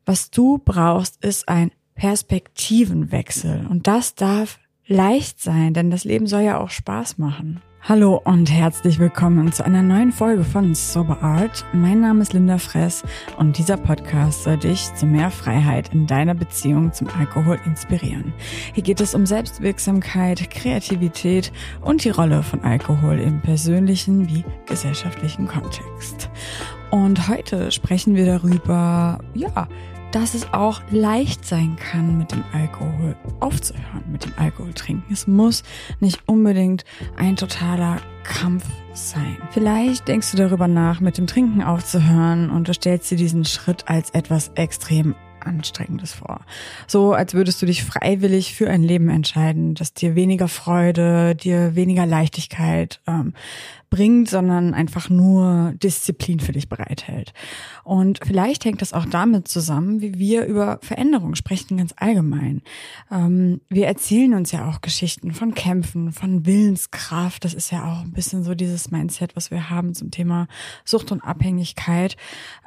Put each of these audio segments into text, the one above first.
Was du brauchst, ist ein Perspektivenwechsel. Und das darf leicht sein, denn das Leben soll ja auch Spaß machen. Hallo und herzlich willkommen zu einer neuen Folge von Sober Art. Mein Name ist Linda Fress und dieser Podcast soll dich zu mehr Freiheit in deiner Beziehung zum Alkohol inspirieren. Hier geht es um Selbstwirksamkeit, Kreativität und die Rolle von Alkohol im persönlichen wie gesellschaftlichen Kontext. Und heute sprechen wir darüber, dass es auch leicht sein kann, mit dem Alkohol aufzuhören, mit dem Alkohol trinken. Es muss nicht unbedingt ein totaler Kampf sein. Vielleicht denkst du darüber nach, mit dem Trinken aufzuhören und du stellst dir diesen Schritt als etwas extrem Anstrengendes vor. So, als würdest du dich freiwillig für ein Leben entscheiden, das dir weniger Freude, dir weniger Leichtigkeit bringt, sondern einfach nur Disziplin für dich bereithält. Und vielleicht hängt das auch damit zusammen, wie wir über Veränderung sprechen, ganz allgemein. Wir erzählen uns ja auch Geschichten von Kämpfen, von Willenskraft. Das ist ja auch ein bisschen so dieses Mindset, was wir haben zum Thema Sucht und Abhängigkeit.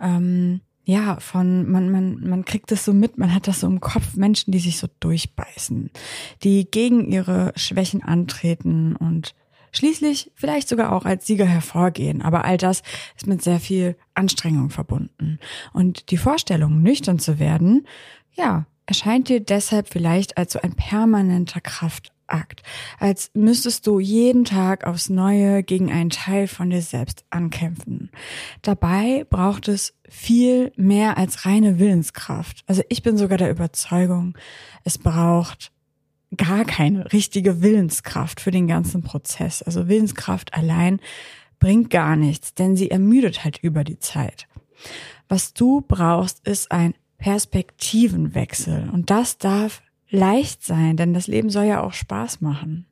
Man kriegt das so mit, man hat das so im Kopf, Menschen, die sich so durchbeißen, die gegen ihre Schwächen antreten und schließlich vielleicht sogar auch als Sieger hervorgehen. Aber all das ist mit sehr viel Anstrengung verbunden. Und die Vorstellung, nüchtern zu werden, erscheint dir deshalb vielleicht als so ein permanenter Kraftakt, als müsstest du jeden Tag aufs Neue gegen einen Teil von dir selbst ankämpfen. Dabei braucht es viel mehr als reine Willenskraft. Also ich bin sogar der Überzeugung, es braucht gar keine richtige Willenskraft für den ganzen Prozess. Also Willenskraft allein bringt gar nichts, denn sie ermüdet halt über die Zeit. Was du brauchst, ist ein Perspektivenwechsel und das darf leicht sein, denn das Leben soll ja auch Spaß machen.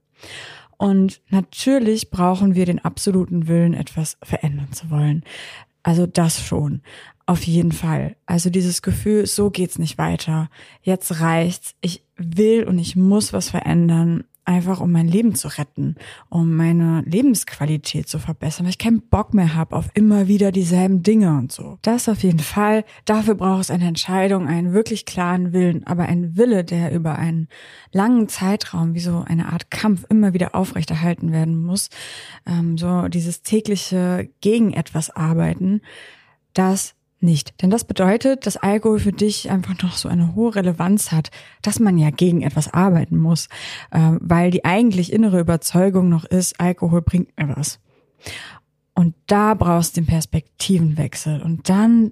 Und natürlich brauchen wir den absoluten Willen, etwas verändern zu wollen. Also das schon, auf jeden Fall. Also dieses Gefühl, so geht's nicht weiter. Jetzt reicht's. Ich will und ich muss was verändern, einfach um mein Leben zu retten, um meine Lebensqualität zu verbessern, weil ich keinen Bock mehr habe auf immer wieder dieselben Dinge und so. Das auf jeden Fall. Dafür braucht es eine Entscheidung, einen wirklich klaren Willen, aber ein Wille, der über einen langen Zeitraum, wie so eine Art Kampf, immer wieder aufrechterhalten werden muss. So dieses tägliche gegen etwas arbeiten, das nicht. Denn das bedeutet, dass Alkohol für dich einfach noch so eine hohe Relevanz hat, dass man ja gegen etwas arbeiten muss, weil die eigentlich innere Überzeugung noch ist, Alkohol bringt mir was. Und da brauchst du den Perspektivenwechsel und dann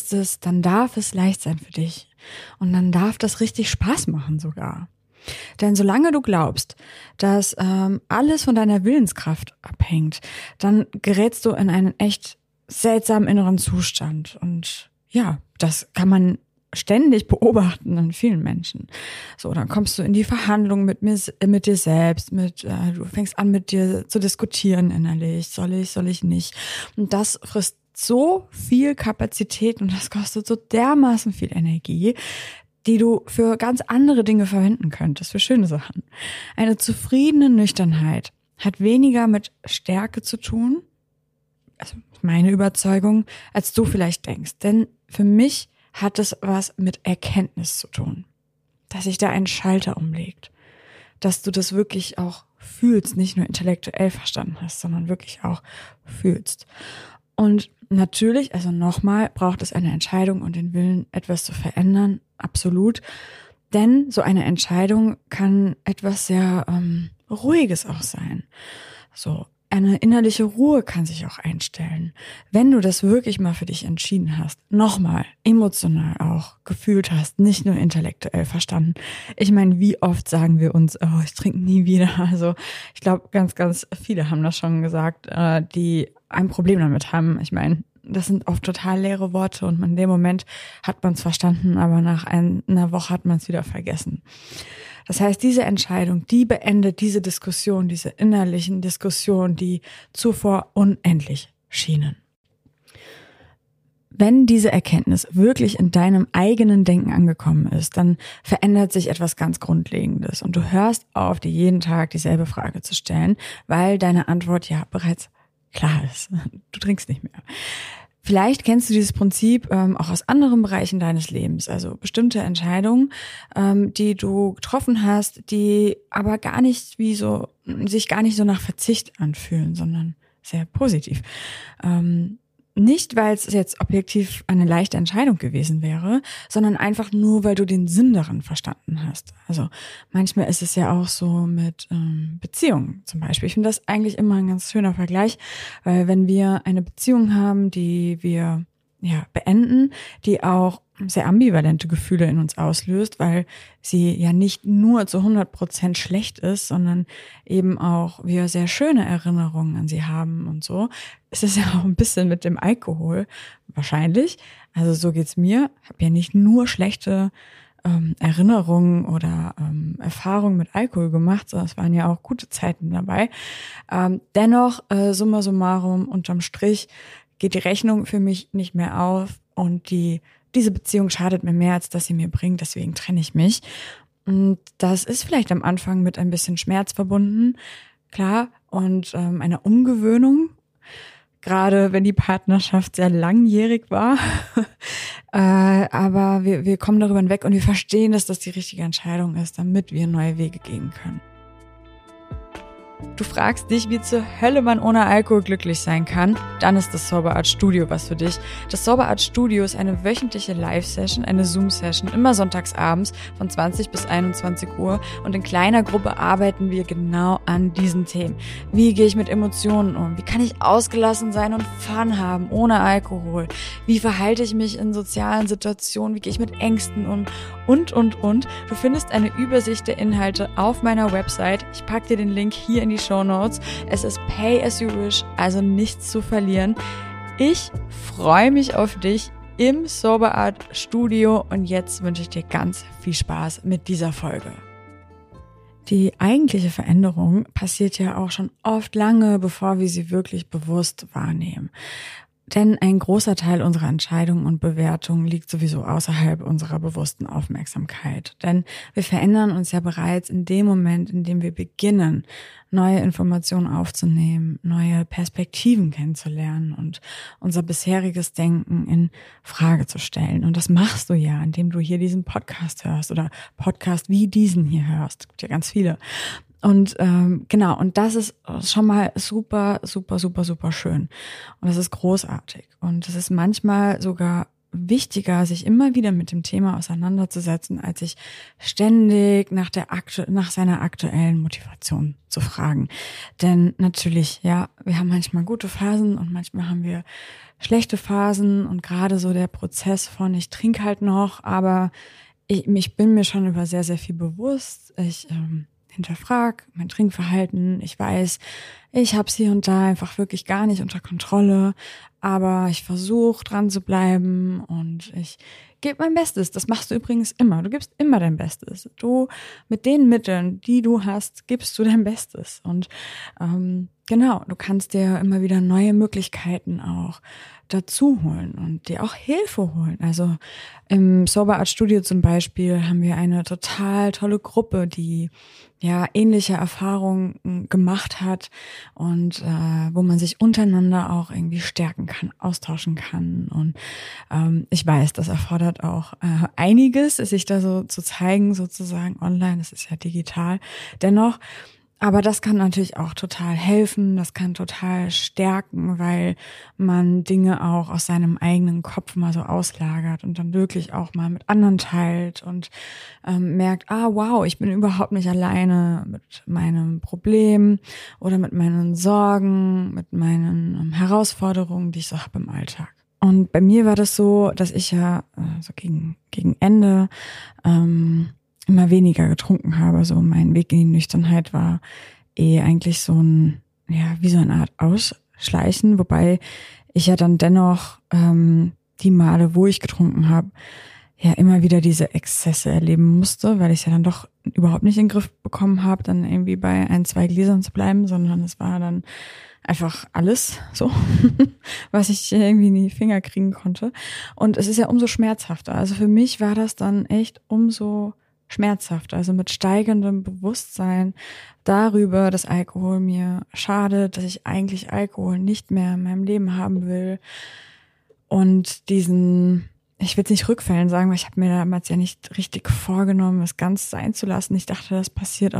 darf es leicht sein für dich und dann darf das richtig Spaß machen sogar. Denn solange du glaubst, dass alles von deiner Willenskraft abhängt, dann gerätst du in einen echt seltsamen inneren Zustand. Und das kann man ständig beobachten an vielen Menschen. So, dann kommst du in die Verhandlung mit dir selbst, du fängst an mit dir zu diskutieren innerlich, soll ich nicht. Und das frisst so viel Kapazität und das kostet so dermaßen viel Energie, die du für ganz andere Dinge verwenden könntest, für schöne Sachen. Eine zufriedene Nüchternheit hat weniger mit Stärke zu tun, also meine Überzeugung, als du vielleicht denkst. Denn für mich hat es was mit Erkenntnis zu tun. Dass sich da ein Schalter umlegt. Dass du das wirklich auch fühlst, nicht nur intellektuell verstanden hast, sondern wirklich auch fühlst. Und natürlich, also nochmal, braucht es eine Entscheidung und den Willen, etwas zu verändern. Absolut. Denn so eine Entscheidung kann etwas sehr Ruhiges auch sein. So. Eine innerliche Ruhe kann sich auch einstellen, wenn du das wirklich mal für dich entschieden hast, nochmal emotional auch gefühlt hast, nicht nur intellektuell verstanden. Ich meine, wie oft sagen wir uns, ich trinke nie wieder. Also ich glaube, ganz, ganz viele haben das schon gesagt, die ein Problem damit haben. Ich meine, das sind oft total leere Worte und in dem Moment hat man es verstanden, aber nach einer Woche hat man es wieder vergessen. Das heißt, diese Entscheidung, die beendet diese Diskussion, diese innerlichen Diskussionen, die zuvor unendlich schienen. Wenn diese Erkenntnis wirklich in deinem eigenen Denken angekommen ist, dann verändert sich etwas ganz Grundlegendes und du hörst auf, dir jeden Tag dieselbe Frage zu stellen, weil deine Antwort ja bereits klar ist. Du trinkst nicht mehr. Vielleicht kennst du dieses Prinzip auch aus anderen Bereichen deines Lebens, also bestimmte Entscheidungen, die du getroffen hast, die aber sich gar nicht so nach Verzicht anfühlen, sondern sehr positiv. Nicht, weil es jetzt objektiv eine leichte Entscheidung gewesen wäre, sondern einfach nur, weil du den Sinn darin verstanden hast. Also manchmal ist es ja auch so mit Beziehungen zum Beispiel. Ich finde das eigentlich immer ein ganz schöner Vergleich, weil wenn wir eine Beziehung haben, die wir beenden, die auch sehr ambivalente Gefühle in uns auslöst, weil sie ja nicht nur zu 100% schlecht ist, sondern eben auch wir sehr schöne Erinnerungen an sie haben und so. Es ist ja auch ein bisschen mit dem Alkohol wahrscheinlich. Also so geht's mir. Ich habe ja nicht nur schlechte Erinnerungen oder Erfahrungen mit Alkohol gemacht, sondern es waren ja auch gute Zeiten dabei. Dennoch, summa summarum, unterm Strich geht die Rechnung für mich nicht mehr auf und diese Beziehung schadet mir mehr, als dass sie mir bringt, deswegen trenne ich mich. Und das ist vielleicht am Anfang mit ein bisschen Schmerz verbunden, klar, und einer Umgewöhnung, gerade wenn die Partnerschaft sehr langjährig war. Aber wir kommen darüber hinweg und wir verstehen, dass das die richtige Entscheidung ist, damit wir neue Wege gehen können. Du fragst dich, wie zur Hölle man ohne Alkohol glücklich sein kann? Dann ist das Sober Art Studio was für dich. Das Sober Art Studio ist eine wöchentliche Live-Session, eine Zoom-Session, immer sonntags abends von 20 bis 21 Uhr. Und in kleiner Gruppe arbeiten wir genau an diesen Themen. Wie gehe ich mit Emotionen um? Wie kann ich ausgelassen sein und Fun haben ohne Alkohol? Wie verhalte ich mich in sozialen Situationen? Wie gehe ich mit Ängsten um? Und. Du findest eine Übersicht der Inhalte auf meiner Website. Ich packe dir den Link hier in die Shownotes. Es ist Pay as you wish, also nichts zu verlieren. Ich freue mich auf dich im Sober Art Studio und jetzt wünsche ich dir ganz viel Spaß mit dieser Folge. Die eigentliche Veränderung passiert ja auch schon oft lange, bevor wir sie wirklich bewusst wahrnehmen. Denn ein großer Teil unserer Entscheidungen und Bewertungen liegt sowieso außerhalb unserer bewussten Aufmerksamkeit. Denn wir verändern uns ja bereits in dem Moment, in dem wir beginnen, neue Informationen aufzunehmen, neue Perspektiven kennenzulernen und unser bisheriges Denken in Frage zu stellen. Und das machst du ja, indem du hier diesen Podcast hörst oder Podcast wie diesen hier hörst. Es gibt ja ganz viele. Und genau, und das ist schon mal super schön. Und das ist großartig. Und es ist manchmal sogar wichtiger, sich immer wieder mit dem Thema auseinanderzusetzen, als sich ständig nach seiner aktuellen Motivation zu fragen. Denn natürlich, ja, wir haben manchmal gute Phasen und manchmal haben wir schlechte Phasen und gerade so der Prozess von ich trinke halt noch, aber ich bin mir schon über sehr, sehr viel bewusst. Ich hinterfrag mein Trinkverhalten. Ich weiß, ich habe es hier und da einfach wirklich gar nicht unter Kontrolle, aber ich versuche dran zu bleiben und ich gebe mein Bestes. Das machst du übrigens immer. Du gibst immer dein Bestes. Du mit den Mitteln, die du hast, gibst du dein Bestes. Und genau, du kannst dir immer wieder neue Möglichkeiten auch dazu holen und dir auch Hilfe holen. Also im Sober Art Studio zum Beispiel haben wir eine total tolle Gruppe, die ja ähnliche Erfahrungen gemacht hat und wo man sich untereinander auch irgendwie stärken kann, austauschen kann. Und ich weiß, das erfordert auch einiges, sich da so zu zeigen, sozusagen online. Das ist ja digital. Dennoch, aber das kann natürlich auch total helfen, das kann total stärken, weil man Dinge auch aus seinem eigenen Kopf mal so auslagert und dann wirklich auch mal mit anderen teilt und merkt, wow, ich bin überhaupt nicht alleine mit meinem Problem oder mit meinen Sorgen, mit meinen Herausforderungen, die ich so habe im Alltag. Und bei mir war das so, dass ich ja so gegen Ende immer weniger getrunken habe. So mein Weg in die Nüchternheit war eigentlich so wie so eine Art Ausschleichen, wobei ich ja dann dennoch die Male, wo ich getrunken habe, ja immer wieder diese Exzesse erleben musste, weil ich es ja dann doch überhaupt nicht in den Griff bekommen habe, dann irgendwie bei 1-2 Gläsern zu bleiben, sondern es war dann einfach alles so, was ich irgendwie in die Finger kriegen konnte. Und es ist ja umso schmerzhafter. Also für mich war das dann echt umso schmerzhaft, also mit steigendem Bewusstsein darüber, dass Alkohol mir schadet, dass ich eigentlich Alkohol nicht mehr in meinem Leben haben will und diesen, ich will es nicht Rückfällen sagen, weil ich habe mir damals ja nicht richtig vorgenommen, es ganz sein zu lassen. Ich dachte, das passiert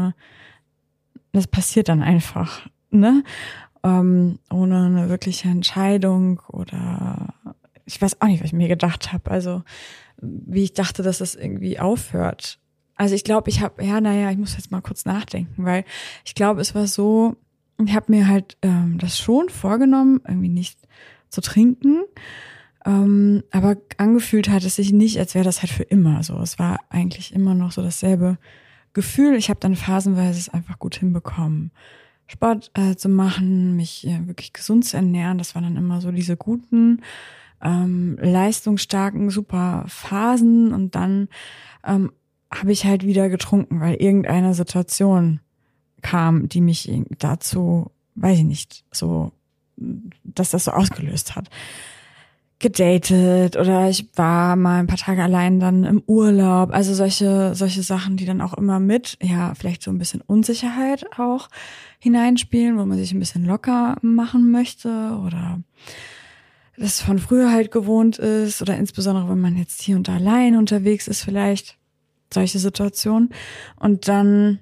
das passiert dann einfach, ne? Ohne eine wirkliche Entscheidung oder ich weiß auch nicht, was ich mir gedacht habe. Also wie ich dachte, dass das irgendwie aufhört. Also ich glaube, ich muss jetzt mal kurz nachdenken, weil ich glaube, es war so, ich habe mir halt das schon vorgenommen, irgendwie nicht zu trinken, aber angefühlt hat es sich nicht, als wäre das halt für immer so. Es war eigentlich immer noch so dasselbe Gefühl. Ich habe dann phasenweise es einfach gut hinbekommen, Sport zu machen, mich wirklich gesund zu ernähren. Das waren dann immer so diese guten, leistungsstarken, super Phasen. Und dann habe ich halt wieder getrunken, weil irgendeine Situation kam, die mich dazu, weiß ich nicht, so, dass das so ausgelöst hat. Gedatet oder ich war mal ein paar Tage allein dann im Urlaub. Also solche Sachen, die dann auch immer mit, ja, vielleicht so ein bisschen Unsicherheit auch hineinspielen, wo man sich ein bisschen locker machen möchte oder das von früher halt gewohnt ist oder insbesondere, wenn man jetzt hier und da allein unterwegs ist, vielleicht solche Situationen. Und dann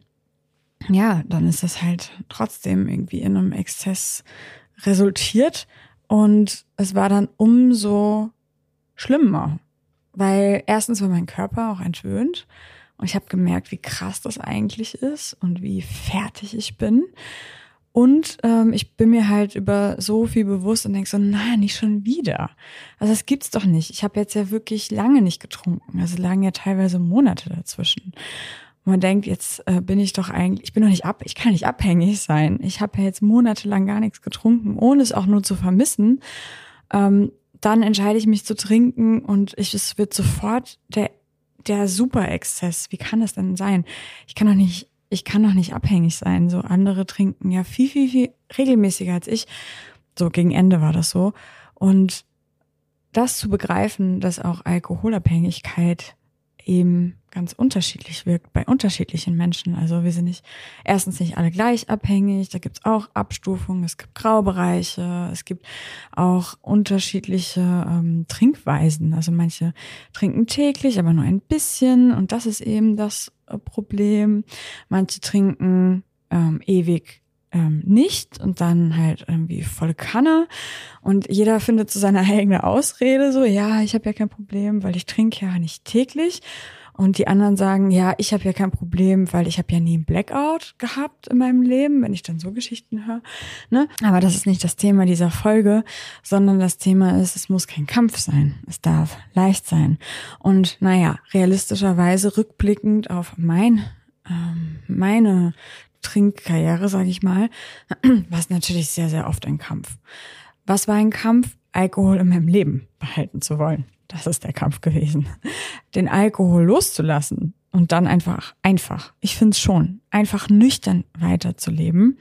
ist das halt trotzdem irgendwie in einem Exzess resultiert. Und es war dann umso schlimmer, weil erstens war mein Körper auch entwöhnt und ich habe gemerkt, wie krass das eigentlich ist und wie fertig ich bin. Und ich bin mir halt über so viel bewusst und denke so, nein, nicht schon wieder. Also das gibt's doch nicht. Ich habe jetzt ja wirklich lange nicht getrunken. Also lagen ja teilweise Monate dazwischen. Und man denkt, jetzt bin ich doch eigentlich, ich kann nicht abhängig sein. Ich habe ja jetzt monatelang gar nichts getrunken, ohne es auch nur zu vermissen. Dann entscheide ich mich zu trinken und es wird sofort der Super-Exzess. Wie kann das denn sein? Ich kann doch nicht abhängig sein. So andere trinken ja viel, viel, viel regelmäßiger als ich. So gegen Ende war das so. Und das zu begreifen, dass auch Alkoholabhängigkeit eben ganz unterschiedlich wirkt bei unterschiedlichen Menschen. Also wir sind erstens nicht alle gleich abhängig, da gibt's auch Abstufungen, es gibt Graubereiche, es gibt auch unterschiedliche Trinkweisen. Also manche trinken täglich, aber nur ein bisschen und das ist eben das Problem. Manche trinken ewig nicht und dann halt irgendwie volle Kanne und jeder findet so seine eigene Ausrede, so ja, ich habe ja kein Problem, weil ich trinke ja nicht täglich und die anderen sagen, ja, ich habe ja kein Problem, weil ich habe ja nie einen Blackout gehabt in meinem Leben, wenn ich dann so Geschichten höre, ne? Aber das ist nicht das Thema dieser Folge, sondern das Thema ist, es muss kein Kampf sein, es darf leicht sein und naja, realistischerweise rückblickend auf meine Trinkkarriere, sage ich mal, war es natürlich sehr, sehr oft ein Kampf. Was war ein Kampf? Alkohol in meinem Leben behalten zu wollen. Das ist der Kampf gewesen. Den Alkohol loszulassen und dann einfach, ich finde es schon, einfach nüchtern weiterzuleben,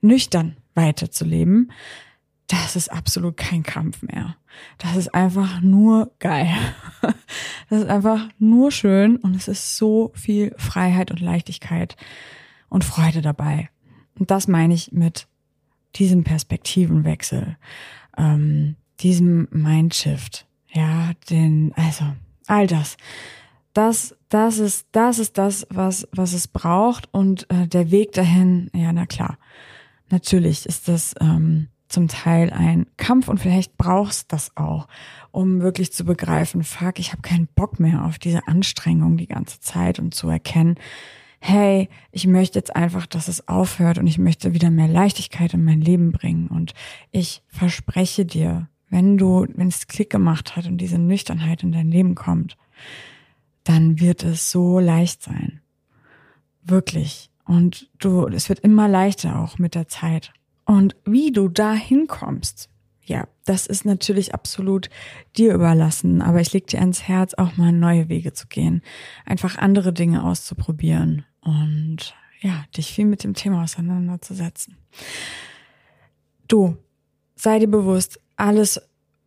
das ist absolut kein Kampf mehr. Das ist einfach nur geil. Das ist einfach nur schön und es ist so viel Freiheit und Leichtigkeit und Freude dabei. Und das meine ich mit diesem Perspektivenwechsel, diesem Mindshift. Ja, all das. Das ist das, was es braucht und der Weg dahin, ja, na klar. Natürlich ist das zum Teil ein Kampf und vielleicht brauchst das auch, um wirklich zu begreifen, fuck, ich habe keinen Bock mehr auf diese Anstrengung die ganze Zeit und zu erkennen, hey, ich möchte jetzt einfach, dass es aufhört und ich möchte wieder mehr Leichtigkeit in mein Leben bringen und ich verspreche dir, wenn es Klick gemacht hat und diese Nüchternheit in dein Leben kommt, dann wird es so leicht sein. Wirklich. Und es wird immer leichter auch mit der Zeit. Und wie du da hinkommst, ja, das ist natürlich absolut dir überlassen, aber ich leg dir ans Herz, auch mal neue Wege zu gehen, einfach andere Dinge auszuprobieren und ja, dich viel mit dem Thema auseinanderzusetzen. Du, sei dir bewusst, alles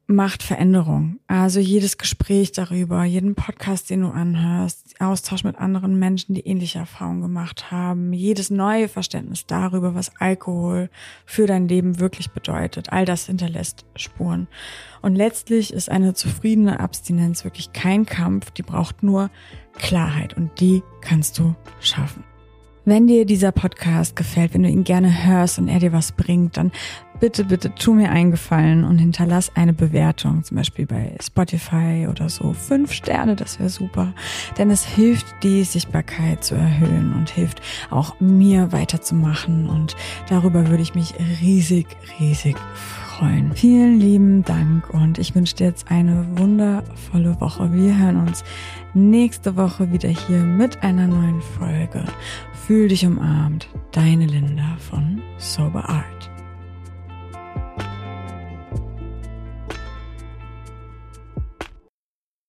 macht Veränderung. Also jedes Gespräch darüber, jeden Podcast, den du anhörst, Austausch mit anderen Menschen, die ähnliche Erfahrungen gemacht haben, jedes neue Verständnis darüber, was Alkohol für dein Leben wirklich bedeutet. All das hinterlässt Spuren. Und letztlich ist eine zufriedene Abstinenz wirklich kein Kampf, die braucht nur Klarheit und die kannst du schaffen. Wenn dir dieser Podcast gefällt, wenn du ihn gerne hörst und er dir was bringt, dann bitte tu mir einen Gefallen und hinterlass eine Bewertung, zum Beispiel bei Spotify oder so. 5 Sterne, das wäre super. Denn es hilft, die Sichtbarkeit zu erhöhen und hilft auch mir weiterzumachen. Und darüber würde ich mich riesig freuen. Vielen lieben Dank und ich wünsche dir jetzt eine wundervolle Woche. Wir hören uns nächste Woche wieder hier mit einer neuen Folge. Fühl dich umarmt. Deine Linda von Sober Art.